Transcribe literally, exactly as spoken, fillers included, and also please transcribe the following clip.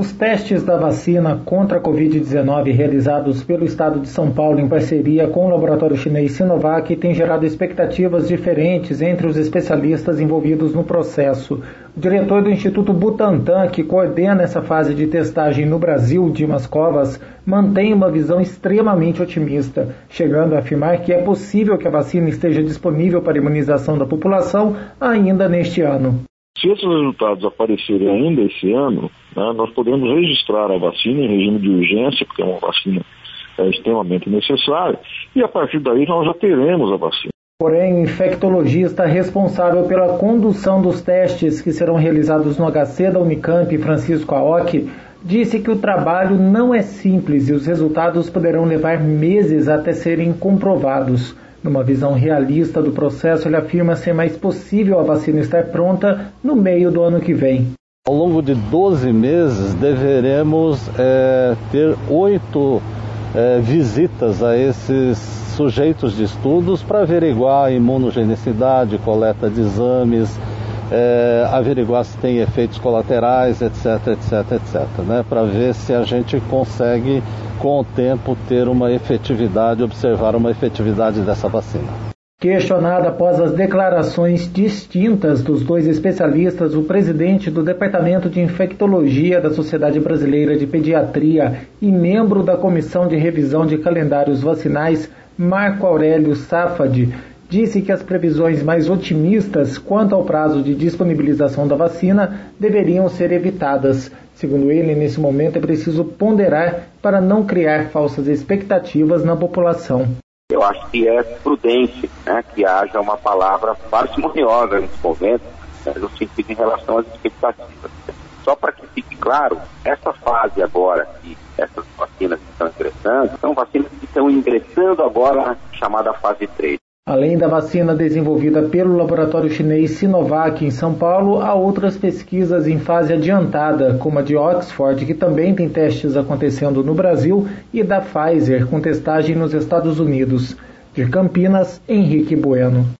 Os testes da vacina contra a covid dezenove realizados pelo Estado de São Paulo em parceria com o laboratório chinês Sinovac têm gerado expectativas diferentes entre os especialistas envolvidos no processo. O diretor do Instituto Butantan, que coordena essa fase de testagem no Brasil, Dimas Covas, mantém uma visão extremamente otimista, chegando a afirmar que é possível que a vacina esteja disponível para a imunização da população ainda neste ano. Se esses resultados aparecerem ainda esse ano, né, nós podemos registrar a vacina em regime de urgência, porque é uma vacina é, extremamente necessária, e a partir daí nós já teremos a vacina. Porém, o infectologista responsável pela condução dos testes que serão realizados no H C da Unicamp, Francisco Aoki, disse que o trabalho não é simples e os resultados poderão levar meses até serem comprovados. Numa visão realista do processo, ele afirma ser mais possível a vacina estar pronta no meio do ano que vem. Ao longo de doze meses, deveremos é, ter oito é, visitas a esses sujeitos de estudos para averiguar a imunogenicidade, coleta de exames, é, averiguar se tem efeitos colaterais, etc, etc, etc, né, para ver se a gente consegue, com o tempo, ter uma efetividade, observar uma efetividade dessa vacina. Questionado após as declarações distintas dos dois especialistas, o presidente do Departamento de Infectologia da Sociedade Brasileira de Pediatria e membro da Comissão de Revisão de Calendários Vacinais, Marco Aurélio Safadi, disse que as previsões mais otimistas quanto ao prazo de disponibilização da vacina deveriam ser evitadas. Segundo ele, nesse momento é preciso ponderar para não criar falsas expectativas na população. Eu acho que é prudente, né, que haja uma palavra parcimoniosa nesse momento, né, no sentido em relação às expectativas. Só para que fique claro, essa fase agora que essas vacinas estão ingressando, são vacinas que estão ingressando agora na chamada fase três. Além da vacina desenvolvida pelo laboratório chinês Sinovac em São Paulo, há outras pesquisas em fase adiantada, como a de Oxford, que também tem testes acontecendo no Brasil, e da Pfizer, com testagem nos Estados Unidos. De Campinas, Henrique Bueno.